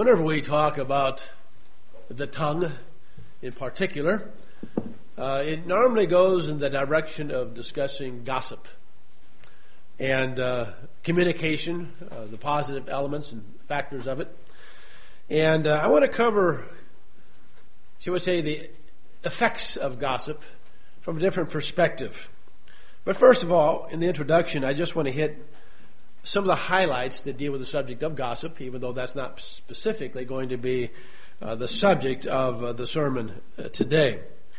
Whenever we talk about the tongue in particular, it normally goes in the direction of discussing gossip and communication, the positive elements and factors of it. And I want to cover, shall we say, the effects of gossip from a different perspective. But first of all, in the introduction, I just want to hit some of the highlights that deal with the subject of gossip, even though that's not specifically going to be the subject of the sermon today.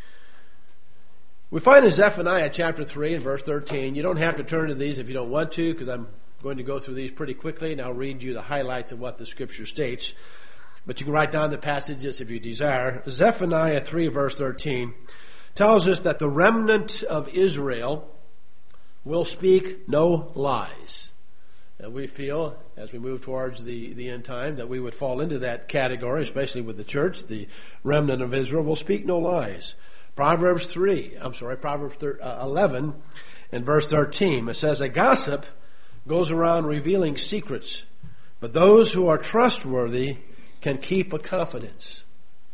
We find in Zephaniah chapter 3 and verse 13, you don't have to turn to these if you don't want to, because I'm going to go through these pretty quickly, and I'll read you the highlights of what the scripture states. But you can write down the passages if you desire. Zephaniah 3 verse 13 tells us that the remnant of Israel will speak no lies. And we feel, as we move towards the end time, that we would fall into that category, especially with the church. The remnant of Israel will speak no lies. Proverbs 11 and verse 13, it says, a gossip goes around revealing secrets, but those who are trustworthy can keep a confidence.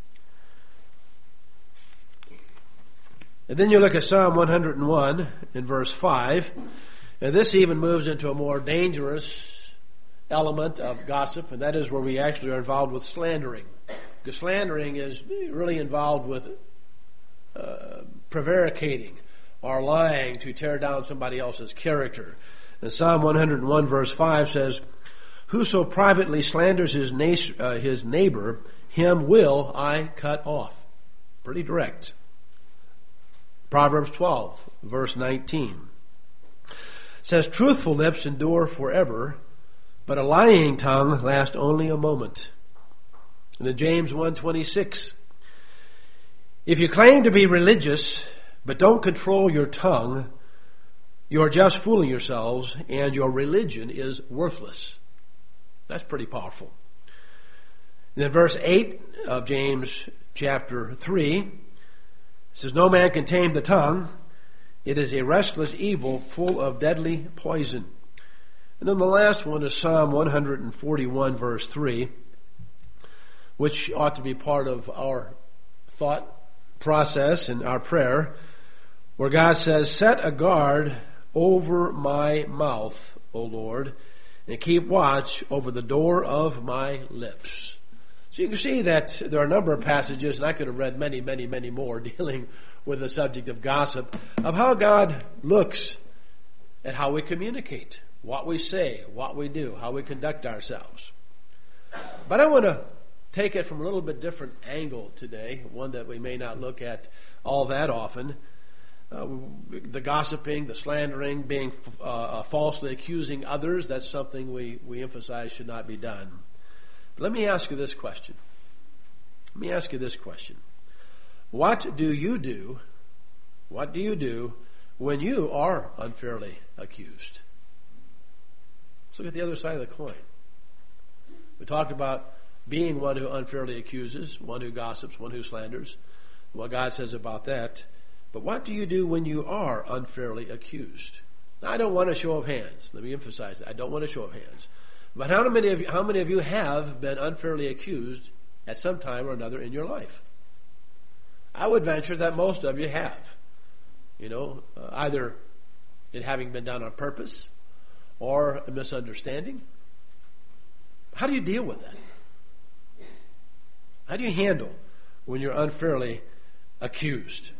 And then you look at Psalm 101 in verse 5, and this even moves into a more dangerous element of gossip, and that is where we actually are involved with slandering. Because slandering is really involved with prevaricating or lying to tear down somebody else's character. And Psalm 101 verse 5 says, whoso privately slanders his neighbor, him will I cut off. Pretty direct. Proverbs 12 verse 19 says, truthful lips endure forever, but a lying tongue lasts only a moment. And then James 1:26, if you claim to be religious, but don't control your tongue, you're just fooling yourselves, and your religion is worthless. That's pretty powerful. And then verse 8 of James chapter 3 says, no man can tame the tongue. It is a restless evil full of deadly poison. And then the last one is Psalm 141 verse 3, which ought to be part of our thought process and our prayer, where God says, set a guard over my mouth, O Lord, and keep watch over the door of my lips. So you can see that there are a number of passages, and I could have read many, many, many more dealing with the subject of gossip, of how God looks at how we communicate, what we say, what we do, how we conduct ourselves. But I want to take it from a little bit different angle today, one that we may not look at all that often. The gossiping, the slandering, being falsely accusing others, that's something we emphasize should not be done. But let me ask you this question. What do you do when you are unfairly accused? Let's look at the other side of the coin. We talked about being one who unfairly accuses, one who gossips, one who slanders, what God says about that. But what do you do when you are unfairly accused? Now, I don't want a show of hands. Let me emphasize that. I don't want a show of hands. But how many of you have been unfairly accused at some time or another in your life? I would venture that most of you have. Either it having been done on purpose or a misunderstanding. How do you deal with that? How do you handle when you're unfairly accused?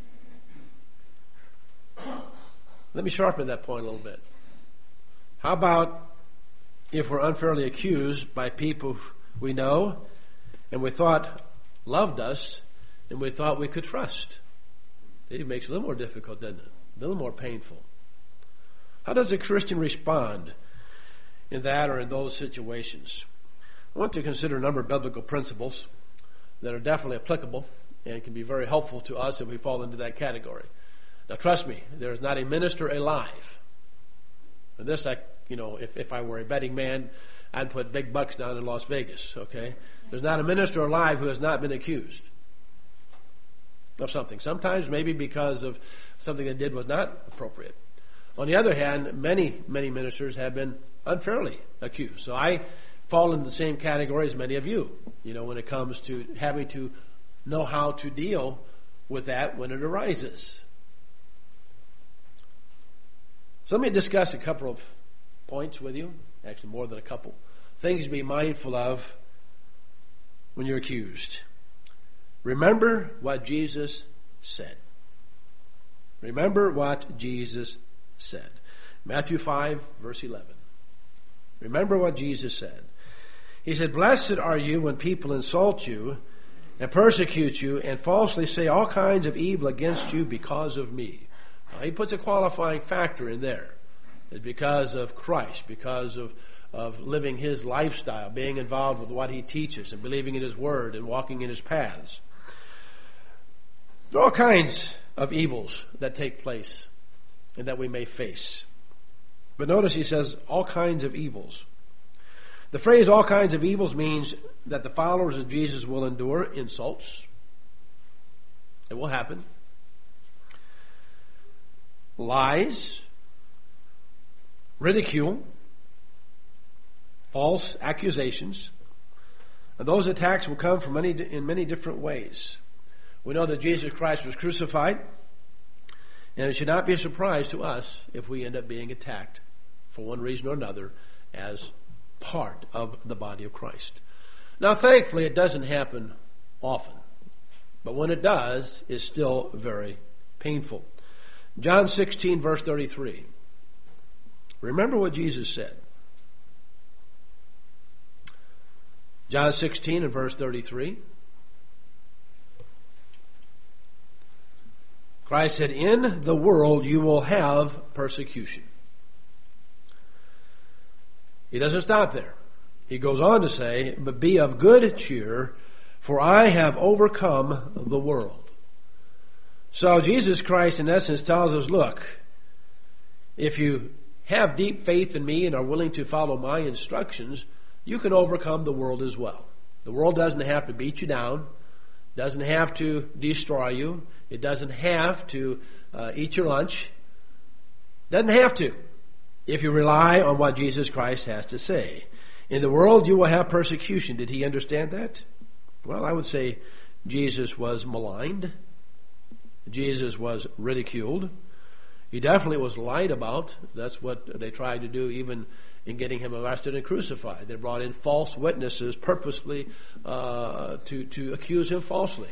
Let me sharpen that point a little bit. How about if we're unfairly accused by people we know and we thought loved us and we thought we could trust? It makes it a little more difficult, doesn't it? A little more painful. How does a Christian respond in that or in those situations? I want to consider a number of biblical principles that are definitely applicable and can be very helpful to us if we fall into that category. Now trust me, there is not a minister alive. And this, if I were a betting man, I'd put big bucks down in Las Vegas, okay? There's not a minister alive who has not been accused of something. Sometimes maybe because of something they did was not appropriate. On the other hand, many ministers have been unfairly accused. So I fall into the same category as many of you, when it comes to having to know how to deal with that when it arises. So let me discuss a couple of points with you, actually more than a couple, things to be mindful of when you're accused. Remember what Jesus said. Remember what Jesus said. Matthew 5, verse 11. Remember what Jesus said. He said, "Blessed are you when people insult you and persecute you and falsely say all kinds of evil against you because of me." Now, he puts a qualifying factor in there. It's because of Christ, because of living his lifestyle, being involved with what he teaches and believing in his word and walking in his paths. There are all kinds of evils that take place and that we may face. But notice he says all kinds of evils. The phrase all kinds of evils means that the followers of Jesus will endure insults. It will happen. Lies, ridicule, false accusations. And those attacks will come from in many different ways. We know that Jesus Christ was crucified, and it should not be a surprise to us if we end up being attacked for one reason or another as part of the body of Christ. Now, thankfully, it doesn't happen often, but when it does, it's still very painful. John 16, verse 33. Remember what Jesus said. John 16 and verse 33. Christ said, "In the world you will have persecution." He doesn't stop there. He goes on to say, "But be of good cheer, for I have overcome the world." So Jesus Christ, in essence, tells us, look, if you have deep faith in me and are willing to follow my instructions, you can overcome the world as well. The world doesn't have to beat you down, doesn't have to destroy you, it doesn't have to eat your lunch, doesn't have to, if you rely on what Jesus Christ has to say. In the world you will have persecution. Did he understand that? Well, I would say Jesus was maligned. Jesus was ridiculed. He definitely was lied about. That's what they tried to do even in getting him arrested and crucified. They brought in false witnesses purposely to accuse him falsely.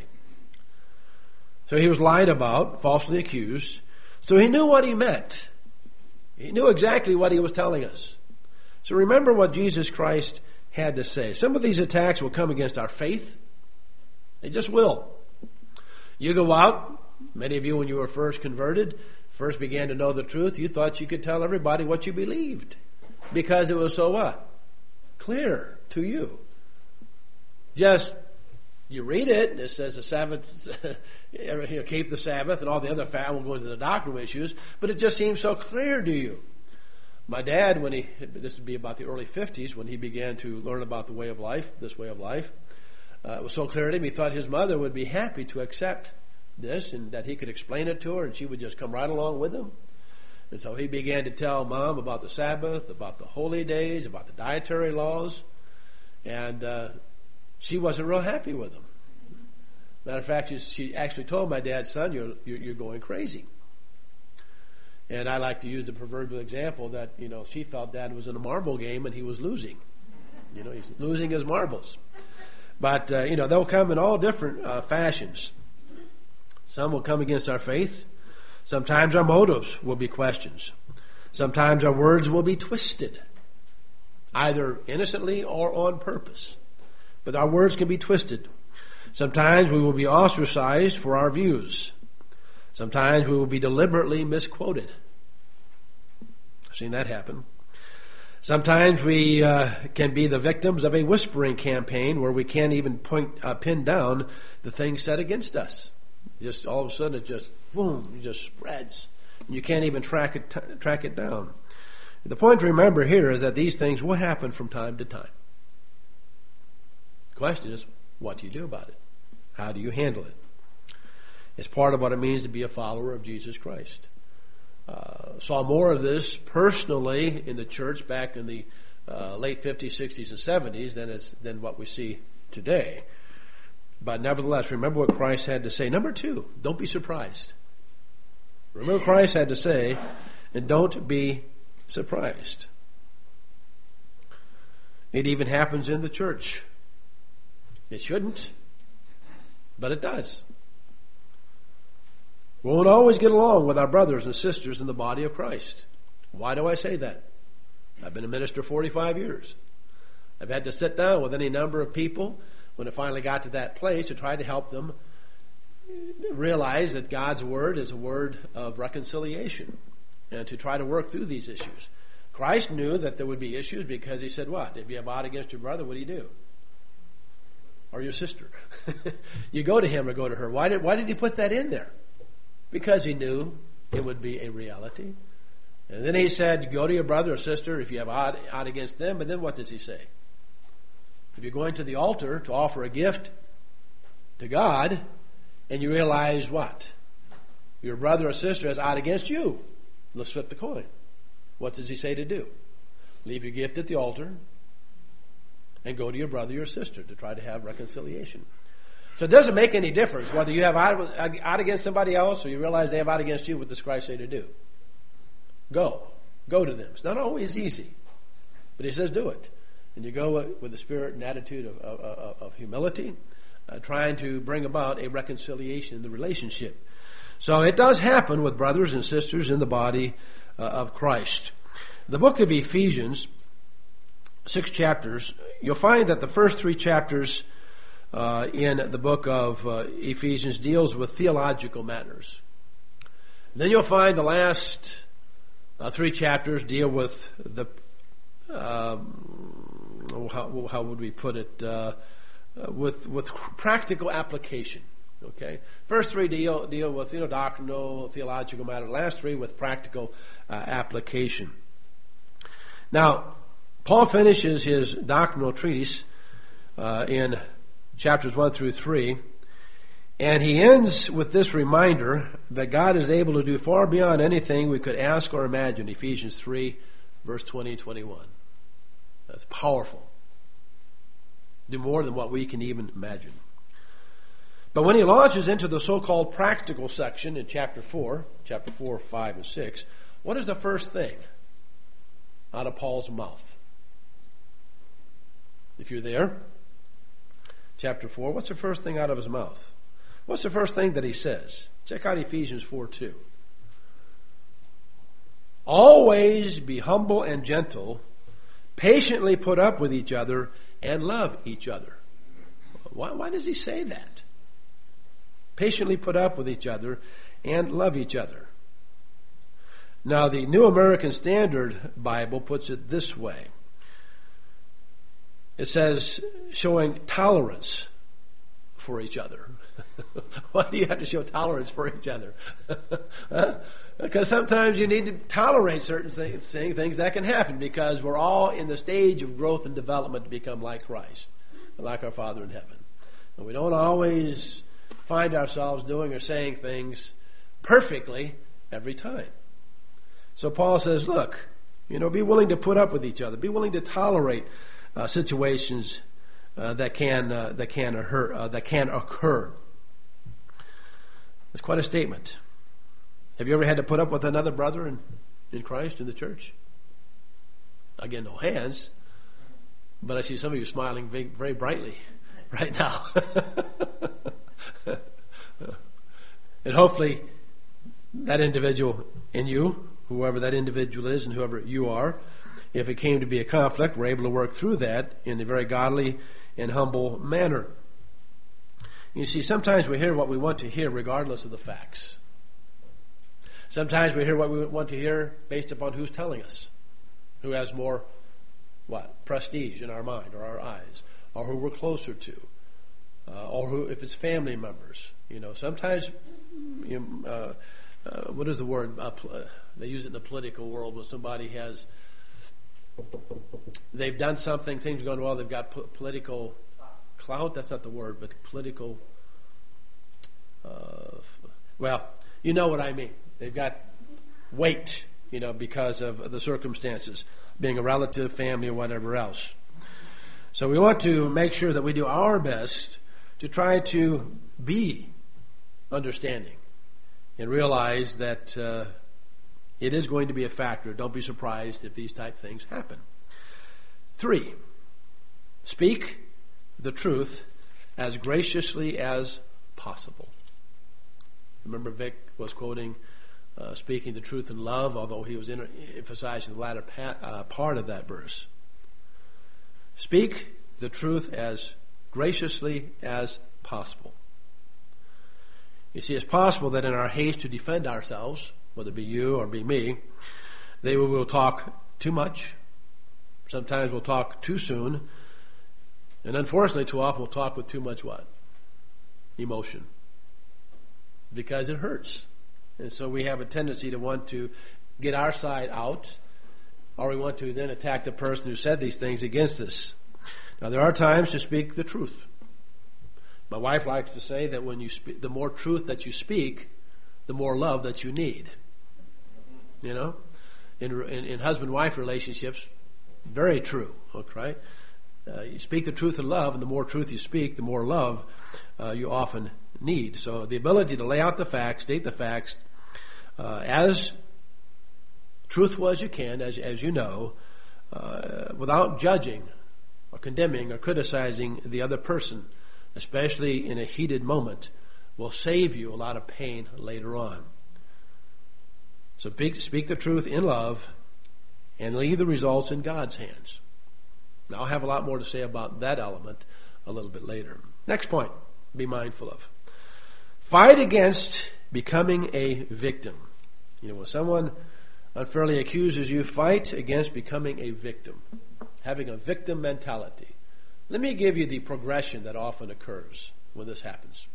So he was lied about, falsely accused. So he knew what he meant. He knew exactly what he was telling us. So remember what Jesus Christ had to say. Some of these attacks will come against our faith. They just will. You go out, many of you when you were first converted, first began to know the truth, you thought you could tell everybody what you believed. Because it was so what? Clear to you. Just, you read it, and it says the Sabbath, keep the Sabbath, and all the other we'll go into the doctrinal issues, but it just seems so clear to you. My dad, this would be about the early 50s, when he began to learn about the way of life, this way of life, it was so clear to him, he thought his mother would be happy to accept this, and that he could explain it to her, and she would just come right along with him. And so he began to tell Mom about the Sabbath, about the holy days, about the dietary laws, and she wasn't real happy with him. Matter of fact, she actually told my dad, "Son, you're going crazy." And I like to use the proverbial example that, she felt Dad was in a marble game and he was losing. He's losing his marbles. But, they'll come in all different fashions. Some will come against our faith. Sometimes our motives will be questions. Sometimes our words will be twisted, either innocently or on purpose. But our words can be twisted. Sometimes we will be ostracized for our views. Sometimes we will be deliberately misquoted. I've seen that happen. Sometimes we can be the victims of a whispering campaign where we can't even pin down the things said against us. Just all of a sudden it just, boom, it just spreads. And you can't even track it down. The point to remember here is that these things will happen from time to time. The question is, what do you do about it? How do you handle it? It's part of what it means to be a follower of Jesus Christ. Saw more of this personally in the church back in the late 50s, 60s, and 70s than what we see today. But nevertheless, remember what Christ had to say. Number two, don't be surprised. Remember what Christ had to say, and don't be surprised. It even happens in the church. It shouldn't, but it does. We won't always get along with our brothers and sisters in the body of Christ. Why do I say that? I've been a minister 45 years. I've had to sit down with any number of people when it finally got to that place to try to help them realize that God's Word is a word of reconciliation and to try to work through these issues. Christ knew that there would be issues because he said what? If you have ought against your brother, what do you do? Or your sister. You go to him or go to her. Why did he put that in there? Because he knew it would be a reality. And then he said, go to your brother or sister if you have ought against them. But then what does he say? If you're going to the altar to offer a gift to God, and you realize what? Your brother or sister has ought against you. Let's flip the coin. What does he say to do? Leave your gift at the altar and go to your brother or sister to try to have reconciliation. So it doesn't make any difference whether you have ought against somebody else or you realize they have ought against you. What does Christ say to do? Go. Go to them. It's not always easy, but he says do it. And you go with the spirit and attitude of humility, trying to bring about a reconciliation in the relationship. So it does happen with brothers and sisters in the body of Christ. The book of Ephesians, 6 chapters, you'll find that the first 3 chapters in the book of Ephesians deals with theological matters. And then you'll find the last 3 chapters deal with the how would we put it? With practical application. Okay, first 3 deal with doctrinal, theological matter. Last 3 with practical application. Now, Paul finishes his doctrinal treatise in chapters 1 through 3, and he ends with this reminder that God is able to do far beyond anything we could ask or imagine. Ephesians 3, verse 20 and 21. That's powerful. Do more than what we can even imagine. But when he launches into the so-called practical section in chapter 4, 5, and 6, what is the first thing out of Paul's mouth? If you're there, chapter 4, what's the first thing out of his mouth? What's the first thing that he says? Check out Ephesians 4:2. Always be humble and gentle, patiently put up with each other, and love each other. Why does he say that? Patiently put up with each other and love each other. Now, the New American Standard Bible puts it this way. It says, showing tolerance for each other. Why do you have to show tolerance for each other? Because sometimes you need to tolerate certain things that can happen because we're all in the stage of growth and development to become like Christ, like our Father in heaven. And we don't always find ourselves doing or saying things perfectly every time. So Paul says, look, be willing to put up with each other. Be willing to tolerate situations that can occur. It's quite a statement. Have you ever had to put up with another brother in Christ in the church? Again, no hands, but I see some of you smiling very, very brightly right now. And hopefully that individual in you, whoever that individual is and whoever you are, if it came to be a conflict, we're able to work through that in a very godly and humble manner. You see, sometimes we hear what we want to hear regardless of the facts. Sometimes we hear what we want to hear based upon who's telling us, who has more, prestige in our mind or our eyes, or who we're closer to, or who, if it's family members. Sometimes, what is the word? They use it in the political world when somebody they've done something, things are going well, they've got political clout. That's not the word, but political, you know what I mean. They've got weight because of the circumstances, being a relative, family, or whatever else. So we want to make sure that we do our best to try to be understanding and realize that it is going to be a factor. Don't be surprised if these type things happen. 3, speak the truth as graciously as possible. Remember, Vic was quoting speaking the truth in love, although he was emphasizing the latter part of that verse. Speak the truth as graciously as possible. You see, it's possible that in our haste to defend ourselves, whether it be you or be me, we will talk too much. Sometimes we'll talk too soon. And unfortunately, too often we'll talk with too much what? Emotion. Because it hurts. And so we have a tendency to want to get our side out, or we want to then attack the person who said these things against us. Now, there are times to speak the truth. My wife likes to say that when you speak, the more truth that you speak, the more love that you need. In husband-wife relationships, very true. Okay, you speak the truth in love, and the more truth you speak, the more love you often need. So the ability to lay out the facts, state the facts, as truthful as you can, as you know, without judging or condemning or criticizing the other person, especially in a heated moment, will save you a lot of pain later on. So speak the truth in love and leave the results in God's hands. Now, I'll have a lot more to say about that element a little bit later. Next point, be mindful of. Fight against becoming a victim. When someone unfairly accuses you, fight against becoming a victim, having a victim mentality. Let me give you the progression that often occurs when this happens.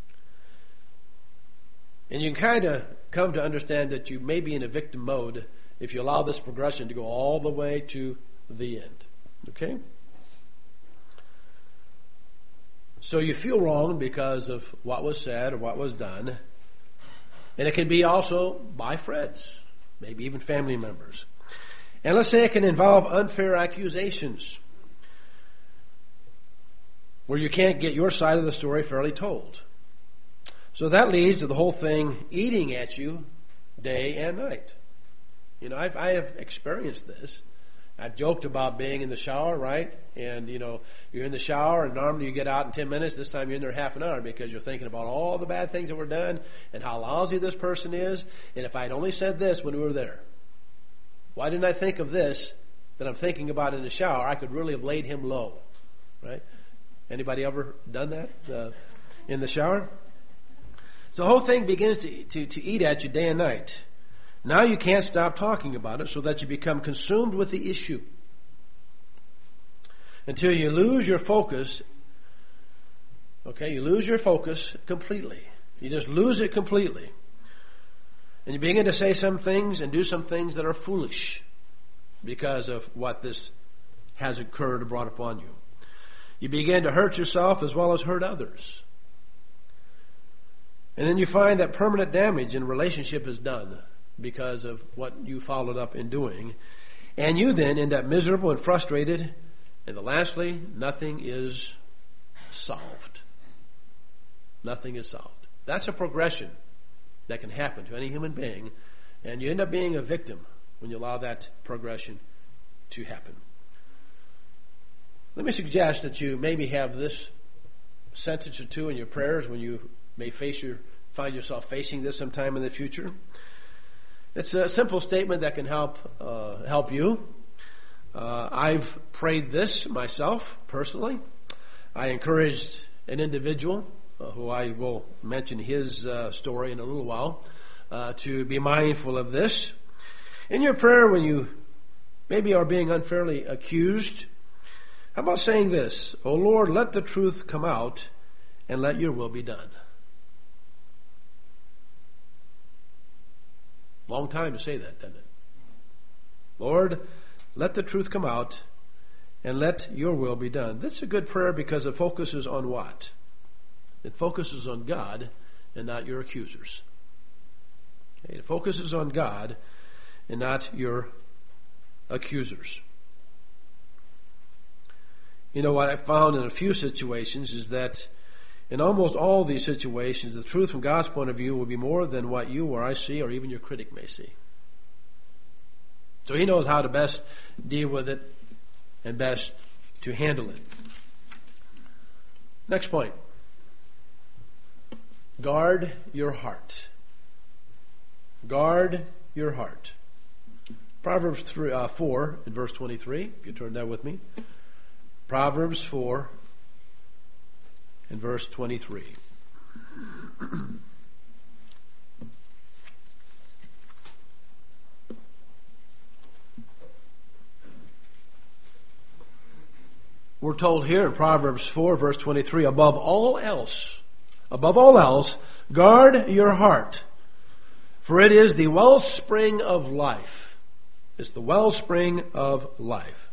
And you can kind of come to understand that you may be in a victim mode if you allow this progression to go all the way to the end. Okay? So you feel wrong because of what was said or what was done. And it can be also by friends, maybe even family members. And let's say it can involve unfair accusations where you can't get your side of the story fairly told. So that leads to the whole thing eating at you day and night. I have experienced this. I've joked about being in the shower, right? And, you're in the shower and normally you get out in 10 minutes. This time you're in there half an hour because you're thinking about all the bad things that were done and how lousy this person is. And if I'd only said this when we were there, why didn't I think of this that I'm thinking about in the shower? I could really have laid him low, right? Anybody ever done that in the shower? So the whole thing begins to eat at you day and night. Now you can't stop talking about it so that you become consumed with the issue until you lose your focus. Okay, you lose your focus completely. You just lose it completely. And you begin to say some things and do some things that are foolish because of what this has occurred or brought upon you. You begin to hurt yourself as well as hurt others. And then you find that permanent damage in a relationship is done because of what you followed up in doing. And you then end up miserable and frustrated. And lastly, nothing is solved. Nothing is solved. That's a progression that can happen to any human being. And you end up being a victim when you allow that progression to happen. Let me suggest that you maybe have this sentence or two in your prayers when you may find yourself facing this sometime in the future. It's a simple statement that can help you. I've prayed this myself personally. I encouraged an individual who I will mention his story in a little while to be mindful of this. In your prayer, when you maybe are being unfairly accused, how about saying this? "O Lord, let the truth come out and let your will be done." Long time to say that, doesn't it? Lord, let the truth come out and let your will be done. That's a good prayer because it focuses on what? It focuses on God and not your accusers. Okay? It focuses on God and not your accusers. You know, what I found in a few situations is that in almost all these situations, the truth from God's point of view will be more than what you or I see or even your critic may see. So He knows how to best deal with it and best to handle it. Next point. Guard your heart. Guard your heart. Proverbs 4 in verse 23, if you turn there with me. Proverbs 4 in verse 23. We're told here in Proverbs 4 verse 23, above all else, guard your heart, for it is the wellspring of life. It's the wellspring of life.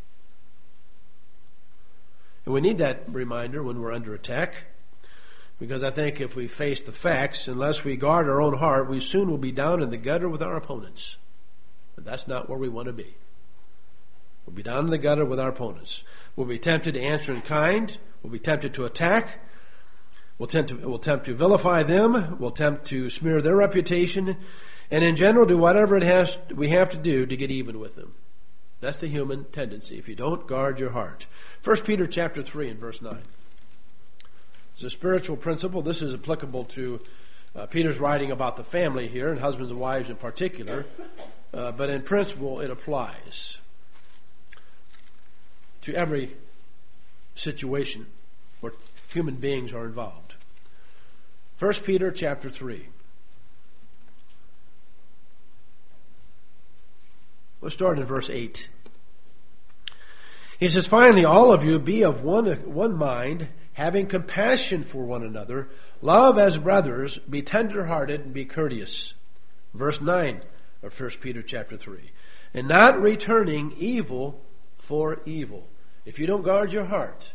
And we need that reminder when we're under attack, because I think if we face the facts, unless we guard our own heart, we soon will be down in the gutter with our opponents. But that's not where we want to be. We'll be down in the gutter with our opponents. We'll be tempted to answer in kind. We'll be tempted to attack. We'll tempt to vilify them. We'll tempt to smear their reputation. And in general, do whatever we have to do to get even with them. That's the human tendency if you don't guard your heart. 1 Peter chapter 3 and verse 9. It's a spiritual principle. This is applicable to Peter's writing about the family here, and husbands and wives in particular. But in principle, it applies to every situation where human beings are involved. 1 Peter chapter 3. Let's start in verse 8. He says, finally, all of you be of one mind, having compassion for one another, love as brothers, be tender-hearted, and be courteous. Verse 9 of 1 Peter chapter 3. And not returning evil for evil. If you don't guard your heart,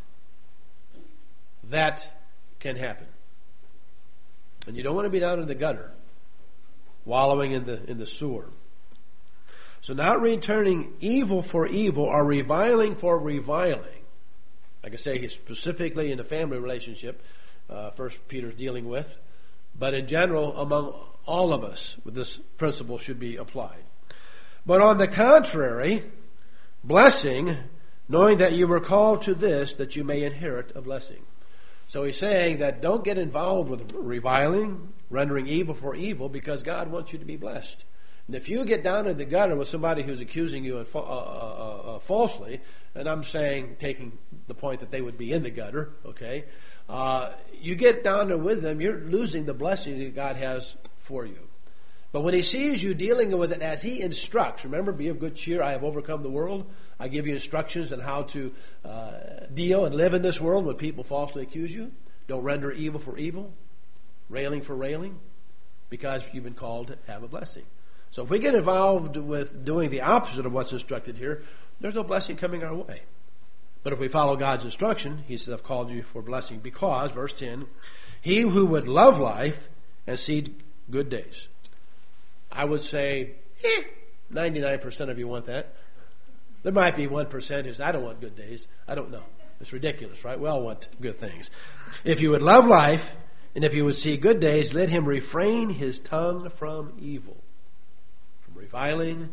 that can happen. And you don't want to be down in the gutter, wallowing in the sewer. So not returning evil for evil or reviling for reviling. Like I say, specifically in the family relationship, First Peter's dealing with. But in general, among all of us, this principle should be applied. But on the contrary, blessing, knowing that you were called to this, that you may inherit a blessing. So he's saying that don't get involved with reviling, rendering evil for evil, because God wants you to be blessed. And if you get down in the gutter with somebody who's accusing you falsely, and I'm saying, taking the point that they would be in the gutter, okay, you get down there with them, you're losing the blessings that God has for you. But when He sees you dealing with it as He instructs, remember, be of good cheer, I have overcome the world. I give you instructions on how to deal and live in this world when people falsely accuse you. Don't render evil for evil, railing for railing, because you've been called to have a blessing. So if we get involved with doing the opposite of what's instructed here, there's no blessing coming our way. But if we follow God's instruction, He says, I've called you for blessing because, verse 10, he who would love life and see good days. I would say, 99% of you want that. There might be 1% who says, I don't want good days. I don't know. It's ridiculous, right? We all want good things. If you would love life and if you would see good days, let him refrain his tongue from evil. Reviling,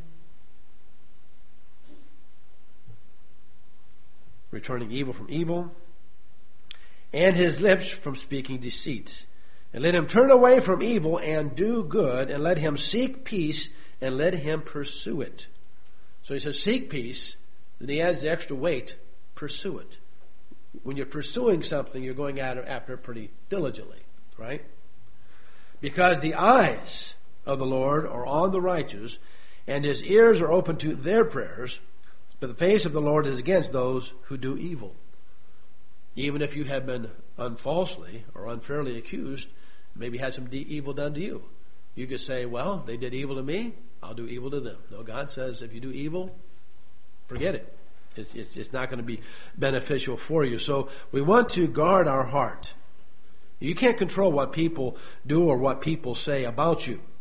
returning evil from evil, and his lips from speaking deceit. And let him turn away from evil and do good, and let him seek peace, and let him pursue it. So he says, seek peace, then he adds the extra weight, pursue it. When you're pursuing something, you're going after it pretty diligently, right? Because the eyes of the Lord are on the righteous, and His ears are open to their prayers, but the face of the Lord is against those who do evil. Even if you have been unfalsely or unfairly accused, maybe had some evil done to you. You could say, well, they did evil to me, I'll do evil to them. No, God says if you do evil, forget it. It's not going to be beneficial for you. So we want to guard our heart. You can't control what people do or what people say about you.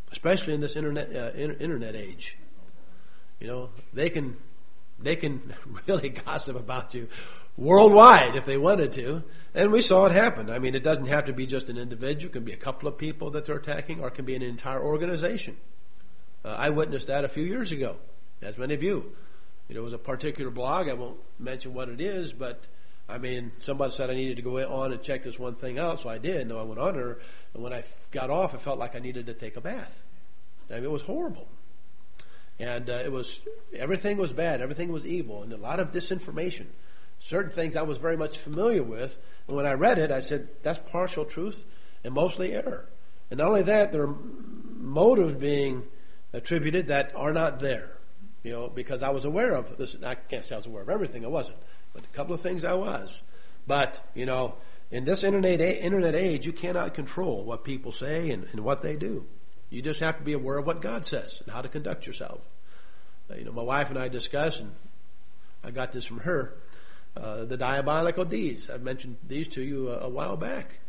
especially in this internet age. You know, they can really gossip about you worldwide if they wanted to, and we saw it happen. I mean, it doesn't have to be just an individual; it can be a couple of people that they're attacking, or it can be an entire organization. I witnessed that a few years ago, as many of you. It was a particular blog. I won't mention what it is, but I mean, somebody said I needed to go on and check this one thing out, so I did. And I went on there, and when I got off, I felt like I needed to take a bath. I mean, it was horrible. And everything was bad, everything was evil, and a lot of disinformation. Certain things I was very much familiar with, and when I read it, I said, that's partial truth and mostly error. And not only that, there are motives being attributed that are not there. Because I was aware of this. I can't say I was aware of everything, I wasn't. But a couple of things I was. But, in this internet age, you cannot control what people say and what they do. You just have to be aware of what God says and how to conduct yourself. My wife and I discussed, and I got this from her, the diabolical deeds. I've mentioned these to you a while back.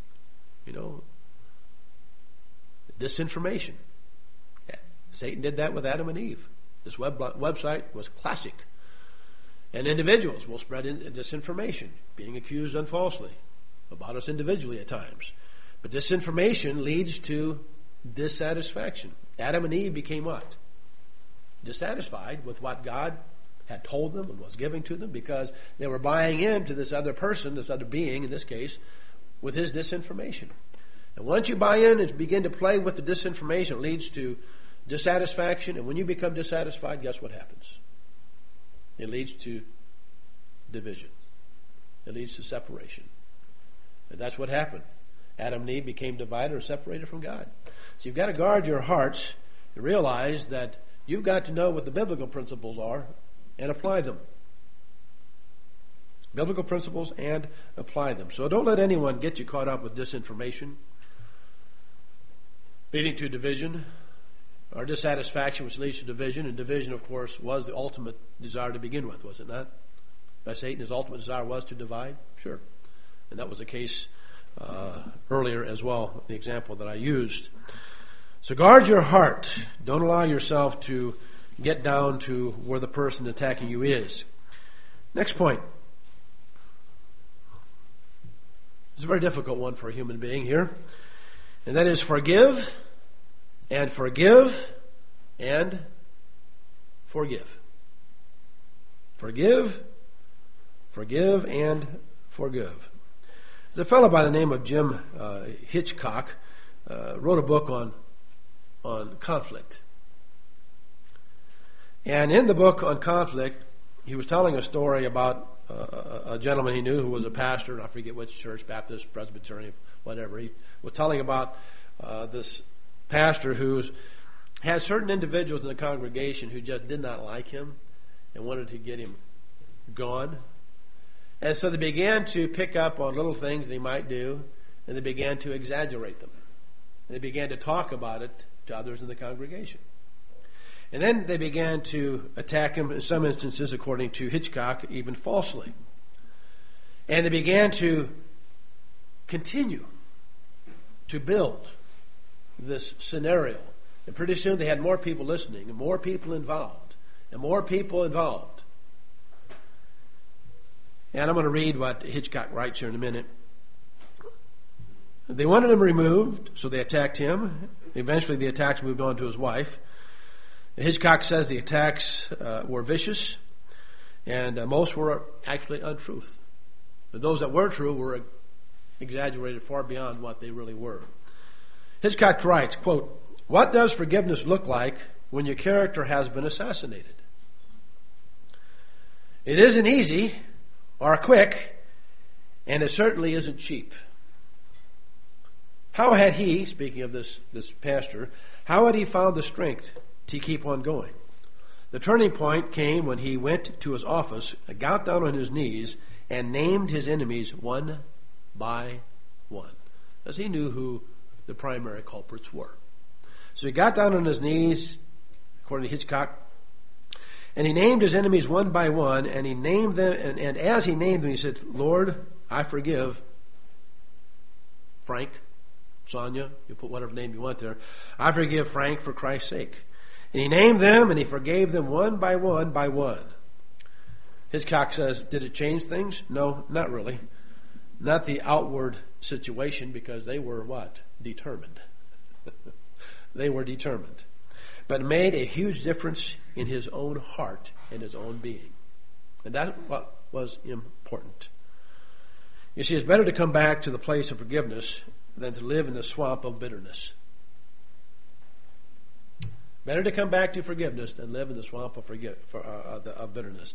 Disinformation. Yeah. Satan did that with Adam and Eve. This website was classic. And individuals will spread disinformation, being accused unfalsely about us individually at times. But disinformation leads to dissatisfaction. Adam and Eve became what? Dissatisfied with what God had told them and was giving to them, because they were buying into this other person, this other being in this case, with his disinformation. And once you buy in and begin to play with the disinformation, it leads to dissatisfaction. And when you become dissatisfied, guess what happens? It leads to division. It leads to separation. And that's what happened. Adam and Eve became divided or separated from God. So you've got to guard your hearts and realize that you've got to know what the biblical principles are and apply them. Biblical principles and apply them. So don't let anyone get you caught up with disinformation, leading to division, or dissatisfaction, which leads to division. And division, of course, was the ultimate desire to begin with, was it not? By Satan, his ultimate desire was to divide? Sure. And that was the case earlier as well, the example that I used. So guard your heart. Don't allow yourself to get down to where the person attacking you is. Next point. It's a very difficult one for a human being here. And that is forgive and forgive and forgive. Forgive, forgive, and forgive. There's a fellow by the name of Jim Hitchcock wrote a book on conflict. And in the book on conflict, he was telling a story about a gentleman he knew who was a pastor, and I forget which church, Baptist, Presbyterian, whatever. He was telling about this pastor who had certain individuals in the congregation who just did not like him and wanted to get him gone. And so they began to pick up on little things that he might do, and they began to exaggerate them. And they began to talk about it to others in the congregation. And then they began to attack him, in some instances, according to Hitchcock, even falsely. And they began to continue to build this scenario. And pretty soon they had more people listening, and more people involved, and more people involved. And I'm going to read what Hitchcock writes here in a minute. They wanted him removed, so they attacked him. Eventually the attacks moved on to his wife. Hitchcock says the attacks were vicious, and most were actually untruth. But those that were true were exaggerated far beyond what they really were. Hitchcock writes, quote, "What does forgiveness look like when your character has been assassinated? It isn't easy or quick, and it certainly isn't cheap. How had he," speaking of this pastor, "how had he found the strength to keep on going? The turning point came when he went to his office, got down on his knees, and named his enemies one by one, as he knew who the primary culprits were. So he got down on his knees, according to Hitchcock, and he named his enemies one by one, and he named them, and as he named them, he said, 'Lord, I forgive Frank Sonia, you put whatever name you want there. I forgive Frank for Christ's sake. And he named them and he forgave them one by one by one. Hitchcock says, did it change things? No, not really. Not the outward situation, because they were what? Determined. They were determined. But made a huge difference in his own heart and his own being. And that's what was important. You see, it's better to come back to the place of forgiveness than to live in the swamp of bitterness. Better to come back to forgiveness than live in the swamp of bitterness.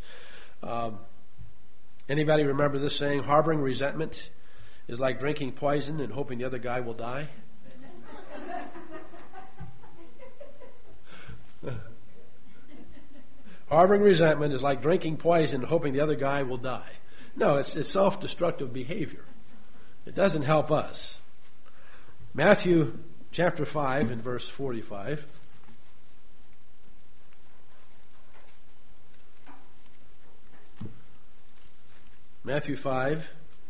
Anybody remember this saying? Harboring resentment is like drinking poison and hoping the other guy will die. Harboring resentment is like drinking poison and hoping the other guy will die. No, it's self-destructive behavior. It doesn't help us. Matthew chapter 5 and verse 45. Matthew 5.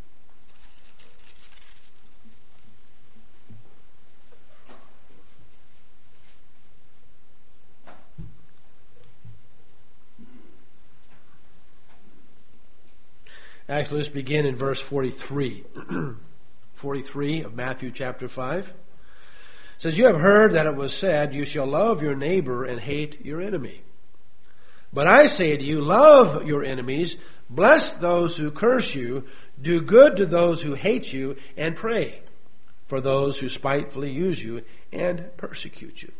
Actually, let's begin in verse 43. 43 of Matthew chapter 5. It says, you have heard that it was said, you shall love your neighbor and hate your enemy. But I say to you, love your enemies, bless those who curse you, do good to those who hate you, and pray for those who spitefully use you and persecute you.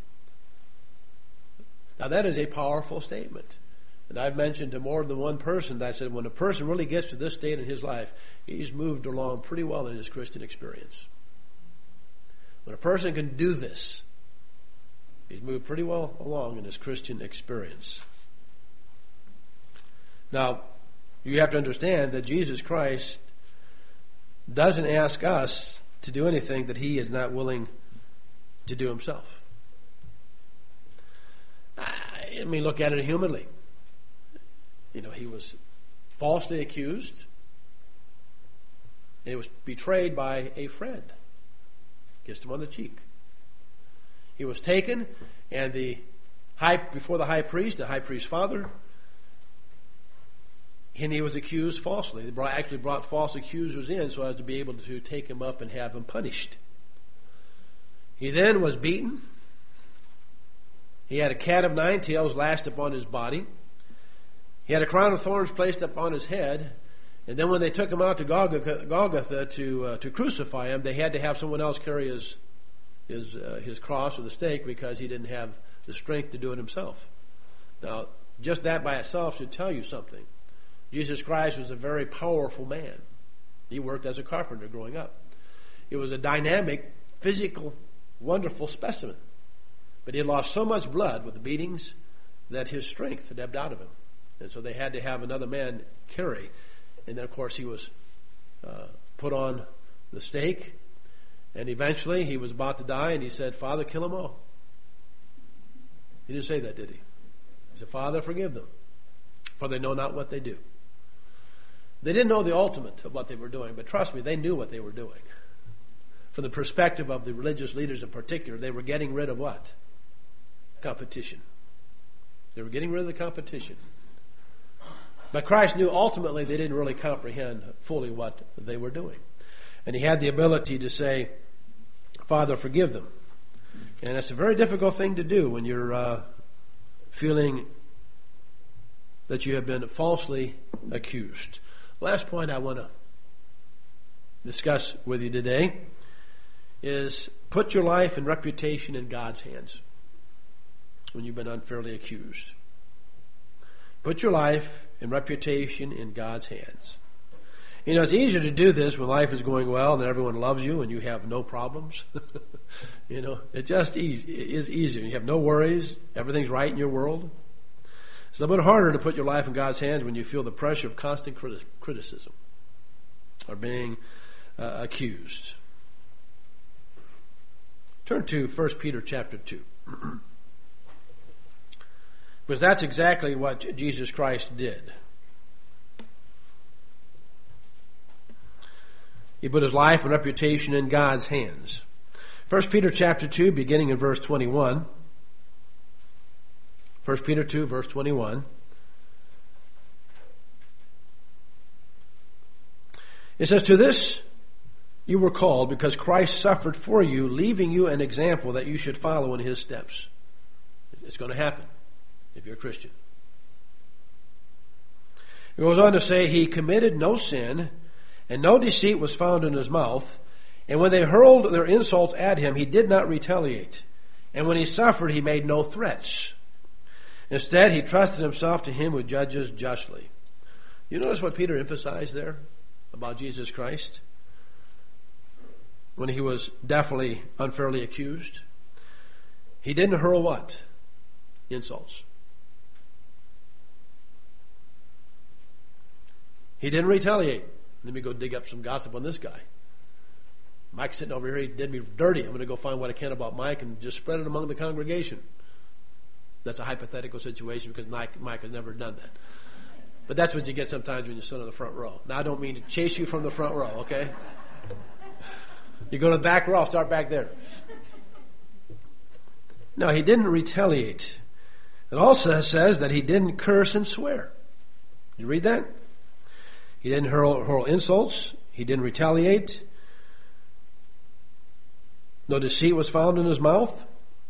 Now that is a powerful statement. And I've mentioned to more than one person that I said when a person really gets to this state in his life, he's moved along pretty well in his Christian experience. When a person can do this, he's moved pretty well along in his Christian experience. Now, you have to understand that Jesus Christ doesn't ask us to do anything that he is not willing to do himself. I mean, look at it humanly. You know, he was falsely accused. And he was betrayed by a friend. Kissed him on the cheek. He was taken, and before the high priest's father, and he was accused falsely. They actually brought false accusers in so as to be able to take him up and have him punished. He then was beaten. He had a cat of nine tails lashed upon his body. He had a crown of thorns placed upon his head. And then when they took him out to Golgotha to crucify him, they had to have someone else carry his cross or the stake because he didn't have the strength to do it himself. Now, just that by itself should tell you something. Jesus Christ was a very powerful man. He worked as a carpenter growing up. He was a dynamic, physical, wonderful specimen. But he had lost so much blood with the beatings that his strength had ebbed out of him. And so they had to have another man carry. And then, of course, he was put on the stake. And eventually he was about to die, and he said, Father, kill them all. He didn't say that, did he? He said, Father, forgive them, for they know not what they do. They didn't know the ultimate of what they were doing, but trust me, they knew what they were doing. From the perspective of the religious leaders in particular, they were getting rid of what? Competition. They were getting rid of the competition. But Christ knew ultimately they didn't really comprehend fully what they were doing. And he had the ability to say, Father, forgive them. And it's a very difficult thing to do when you're feeling that you have been falsely accused. Last point I want to discuss with you today is put your life and reputation in God's hands when you've been unfairly accused. Put your life and reputation in God's hands. You know, it's easier to do this when life is going well and everyone loves you and you have no problems. You know, it just is easier. You have no worries. Everything's right in your world. It's a little bit harder to put your life in God's hands when you feel the pressure of constant criticism or being accused. Turn to 1 Peter chapter 2. Because that's exactly what Jesus Christ did. He put his life and reputation in God's hands. 1 Peter chapter 2, beginning in verse 21. 1 Peter 2, verse 21. It says, "To this you were called, because Christ suffered for you, leaving you an example that you should follow in his steps." It's going to happen if you're a Christian. It goes on to say, "He committed no sin, and no deceit was found in his mouth. And when they hurled their insults at him, he did not retaliate. And when he suffered, he made no threats. Instead, he trusted himself to him who judges justly." You notice what Peter emphasized there about Jesus Christ when he was definitely unfairly accused? He didn't hurl what? Insults. He didn't retaliate. Let me go dig up some gossip on this guy. Mike's sitting over here, he did me dirty. I'm going to go find what I can about Mike and just spread it among the congregation. That's a hypothetical situation because Mike has never done that. But that's what you get sometimes when you sit on the front row. Now, I don't mean to chase you from the front row, okay? You go to the back row, I'll start back there. No, he didn't retaliate. It also says that he didn't curse and swear. You read that? He didn't hurl insults. He didn't retaliate. No deceit was found in his mouth.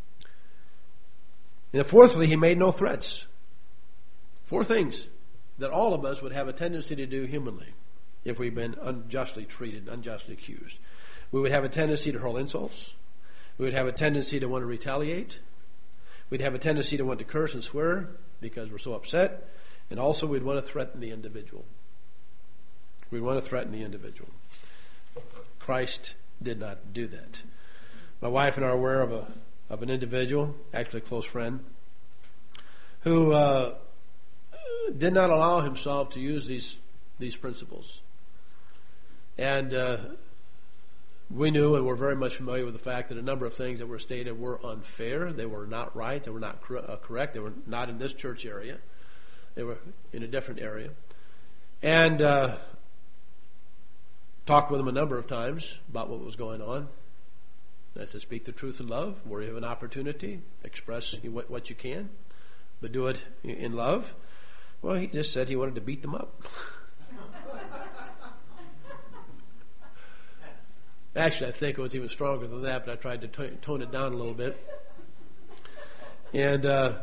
And fourthly, he made no threats. 4 things that all of us would have a tendency to do humanly if we've been unjustly treated, unjustly accused. We would have a tendency to hurl insults. We would have a tendency to want to retaliate. We'd have a tendency to want to curse and swear because we're so upset. And also we'd want to threaten the individual. We'd want to threaten the individual. Christ did not do that. My wife and I are aware of an individual, actually a close friend, who did not allow himself to use these principles. And we knew and were very much familiar with the fact that a number of things that were stated were unfair. They were not right. They were not correct. They were not in this church area. They were in a different area. And talked with him a number of times about what was going on. I said, speak the truth in love. Where you have an opportunity, express what you can, but do it in love. Well, he just said he wanted to beat them up. Actually, I think it was even stronger than that, but I tried to tone it down a little bit. And to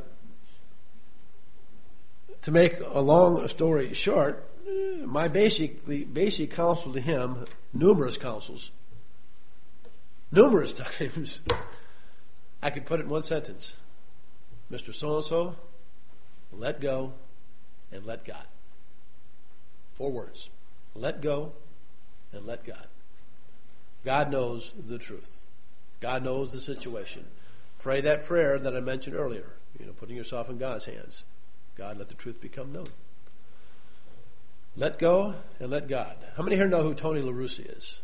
make a long story short, my basic counsel to him, numerous counsels, numerous times, I could put it in one sentence. Mr. So-and-so, let go and let God. 4 words. Let go and let God. God knows the truth. God knows the situation. Pray that prayer that I mentioned earlier. Putting yourself in God's hands. God, let the truth become known. Let go and let God. How many here know who Tony LaRussa is?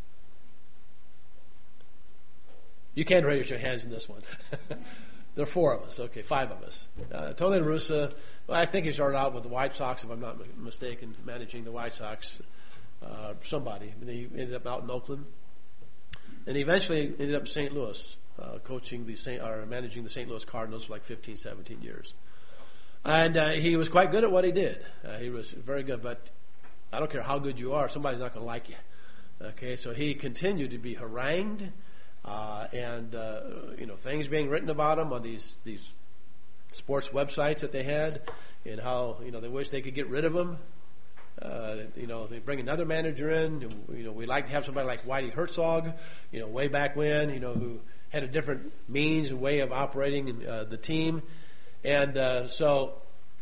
You can't raise your hands in this one. There are 4 of us. Okay, 5 of us. Tony LaRussa, I think he started out with the White Sox, if I'm not mistaken, managing the White Sox. Somebody. And he ended up out in Oakland. And he eventually ended up in St. Louis, managing the St. Louis Cardinals for like 15, 17 years. And he was quite good at what he did. He was very good, but I don't care how good you are, somebody's not going to like you. Okay, so he continued to be harangued, and things being written about him on these sports websites that they had, and how they wish they could get rid of him. They bring another manager in. We like to have somebody like Whitey Herzog, way back when, who had a different means and way of operating the team. And so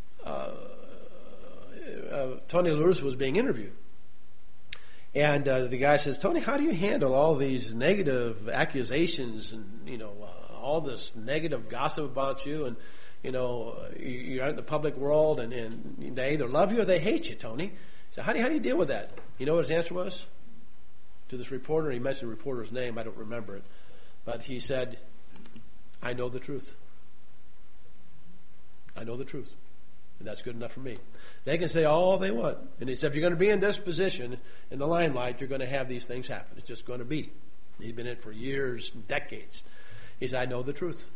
Tony LaRussa was being interviewed. And the guy says, Tony, how do you handle all these negative accusations and, all this negative gossip about you? And, you're out in the public world and they either love you or they hate you, Tony. So how do you deal with that? You know what his answer was? To this reporter, he mentioned the reporter's name, I don't remember it. But he said, I know the truth. I know the truth. And that's good enough for me. They can say all they want. And he said, if you're going to be in this position, in the limelight, you're going to have these things happen. It's just going to be. He'd been in it for years, decades. He said, I know the truth.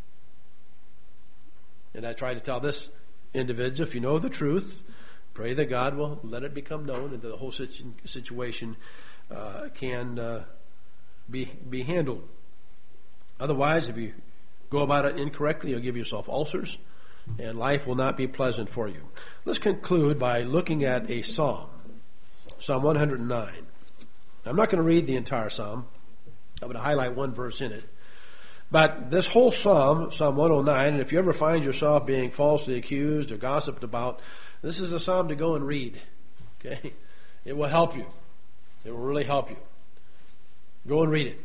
And I try to tell this individual, if you know the truth, pray that God will let it become known and that the whole situation can be handled. Otherwise, if you go about it incorrectly, you'll give yourself ulcers, and life will not be pleasant for you. Let's conclude by looking at a psalm, Psalm 109. I'm not going to read the entire psalm. I'm going to highlight one verse in it. But this whole psalm, Psalm 109, and if you ever find yourself being falsely accused or gossiped about, this is a psalm to go and read. Okay? It will help you. It will really help you. Go and read it.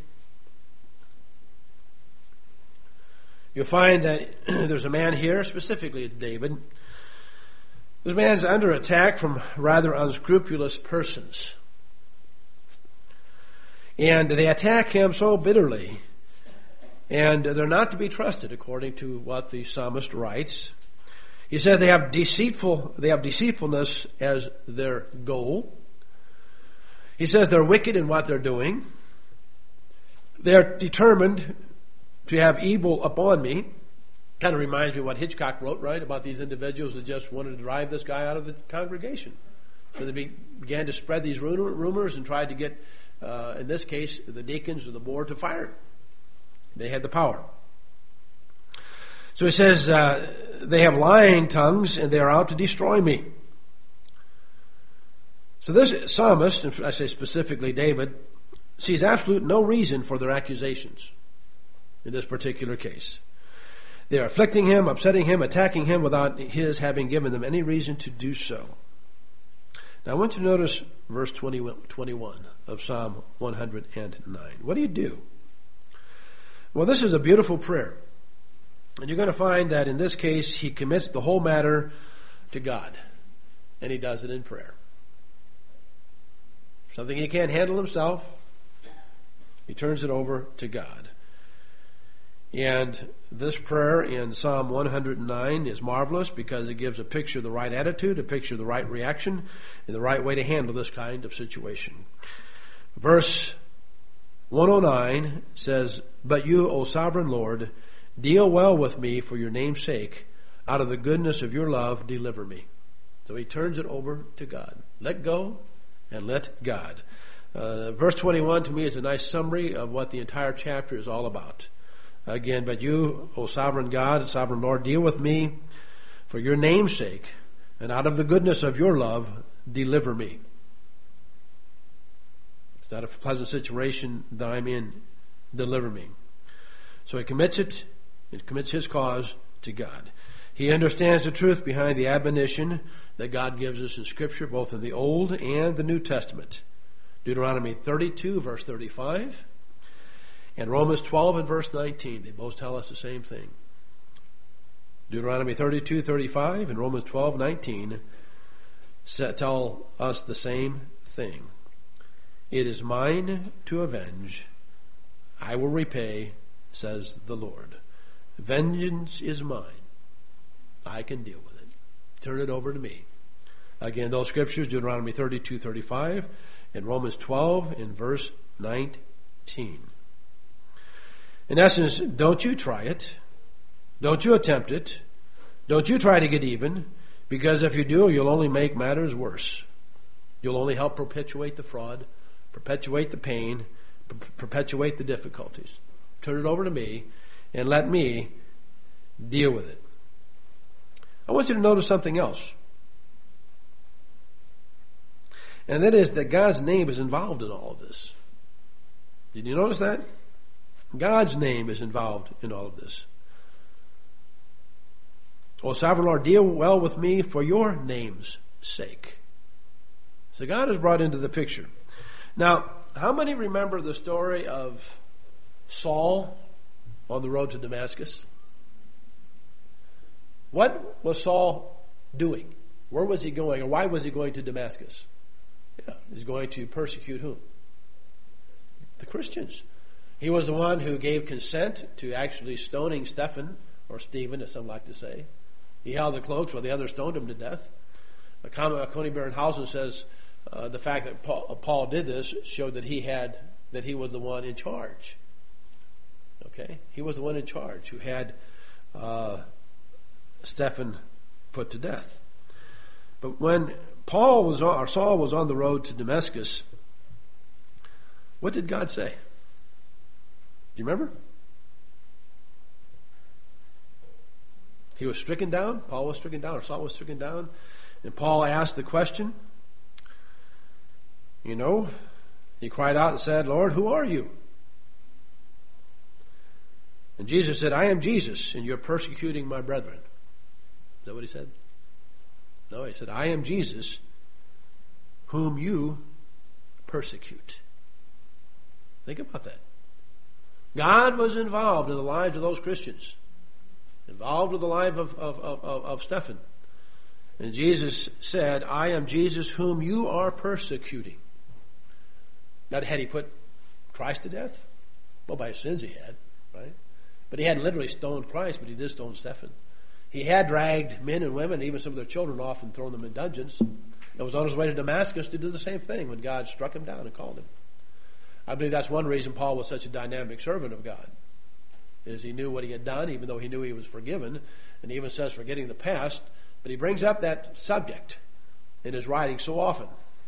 You'll find that there's a man here, specifically David. This man's under attack from rather unscrupulous persons. And they attack him so bitterly. And they're not to be trusted, according to what the psalmist writes. He says they have deceitfulness as their goal. He says they're wicked in what they're doing. They're determined to have evil upon me. Kind of reminds me of what Hitchcock wrote, right, about these individuals that just wanted to drive this guy out of the congregation. So they began to spread these rumors and tried to get, in this case, the deacons or the board to fire him. They had the power. So he says, they have lying tongues and they are out to destroy me. So this psalmist, and I say specifically David, sees absolute no reason for their accusations in this particular case. They are afflicting him, upsetting him, attacking him without his having given them any reason to do so. Now I want you to notice verse 21 of Psalm 109. What do you do? Well, this is a beautiful prayer. And you're going to find that in this case, he commits the whole matter to God. And he does it in prayer. Something he can't handle himself, he turns it over to God. And this prayer in Psalm 109 is marvelous because it gives a picture of the right attitude, a picture of the right reaction, and the right way to handle this kind of situation. Verse 109 says, But you, O sovereign Lord, deal well with me for your name's sake. Out of the goodness of your love, deliver me. So he turns it over to God. Let go and let God. Verse 21 to me is a nice summary of what the entire chapter is all about. Again, but you, O sovereign God, sovereign Lord, deal with me for your name's sake, and out of the goodness of your love, deliver me. It's not a pleasant situation that I'm in. Deliver me. So he commits it. He commits his cause to God. He understands the truth behind the admonition that God gives us in Scripture, both in the Old and the New Testament. Deuteronomy 32, verse 35, and Romans 12 and verse 19. They both tell us the same thing. Deuteronomy 32, 35, and Romans 12, 19 tell us the same thing. It is mine to avenge. I will repay, says the Lord. Vengeance is mine. I can deal with it. Turn it over to me. Again, those scriptures, Deuteronomy 32, 35, and Romans 12 in verse 19. In essence, don't you try it. Don't you attempt it. Don't you try to get even, because if you do, you'll only make matters worse. You'll only help perpetuate the fraud, perpetuate the pain, perpetuate the difficulties. Turn it over to me and let me deal with it. I want you to notice something else. And that is that God's name is involved in all of this. Did you notice that? God's name is involved in all of this. O sovereign Lord, deal well with me for your name's sake. So God is brought into the picture. Now, how many remember the story of Saul on the road to Damascus? What was Saul doing? Where was he going, or why was he going to Damascus? Yeah, he's going to persecute whom? The Christians. He was the one who gave consent to actually stoning Stephen, or Stephen, as some like to say. He held the cloaks while the others stoned him to death. Coney Barrenhausen says the fact that Paul did this showed that he had that he was the one in charge. Okay? He was the one in charge who had Stephen put to death. But when Saul was on the road to Damascus, what did God say? Do you remember? He was stricken down. Paul was stricken down, or Saul was stricken down. And Paul asked the question. He cried out and said, Lord, who are you? And Jesus said, I am Jesus, and you're persecuting my brethren. Is that what he said? No, he said, I am Jesus, whom you persecute. Think about that. God was involved in the lives of those Christians, involved with the life of Stephen. And Jesus said, I am Jesus, whom you are persecuting. Now, had he put Christ to death? Well, by his sins he had, right? But he hadn't literally stoned Christ, but he did stone Stephen. He had dragged men and women, even some of their children, off and thrown them in dungeons. And was on his way to Damascus to do the same thing when God struck him down and called him. I believe that's one reason Paul was such a dynamic servant of God, is he knew what he had done, even though he knew he was forgiven. And he even says forgetting the past, but he brings up that subject in his writing so often.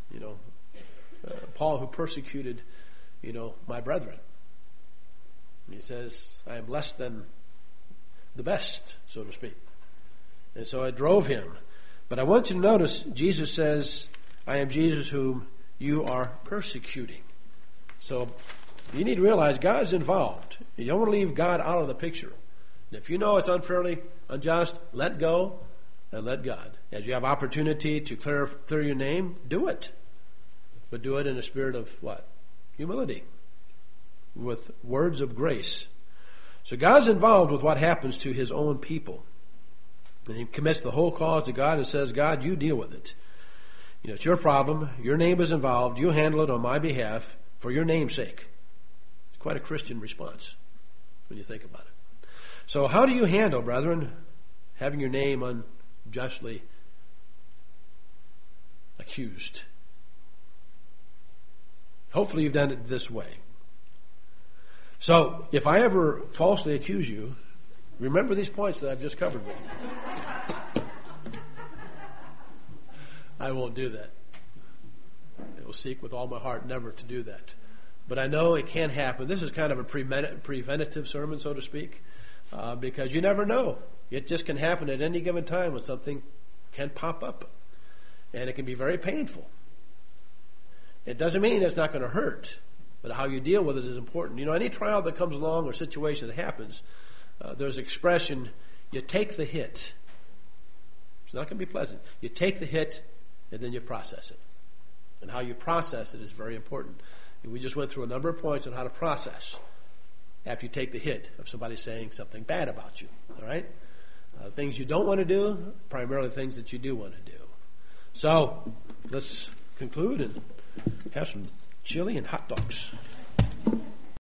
Paul who persecuted, my brethren. He says, I am less than the best, so to speak. And so it drove him. But I want you to notice, Jesus says, I am Jesus whom you are persecuting. So you need to realize God's involved. You don't want to leave God out of the picture. And if you know it's unfairly unjust, let go and let God. As you have opportunity to clear your name, do it. But do it in a spirit of what? Humility. With words of grace. So God's involved with what happens to his own people. And he commits the whole cause to God and says, God, you deal with it. It's your problem. Your name is involved. You handle it on my behalf for your name's sake. It's quite a Christian response when you think about it. So how do you handle, brethren, having your name unjustly accused? Hopefully you've done it this way. So, if I ever falsely accuse you, remember these points that I've just covered with you. I won't do that. I will seek with all my heart never to do that. But I know it can happen. This is kind of a preventative sermon, so to speak, because you never know. It just can happen at any given time when something can pop up. And it can be very painful. It doesn't mean it's not going to hurt. But how you deal with it is important. Any trial that comes along or situation that happens, there's expression, you take the hit. It's not going to be pleasant. You take the hit and then you process it. And how you process it is very important. And we just went through a number of points on how to process after you take the hit of somebody saying something bad about you. All right? Things you don't want to do, primarily things that you do want to do. So, let's conclude and have some chili and hot dogs.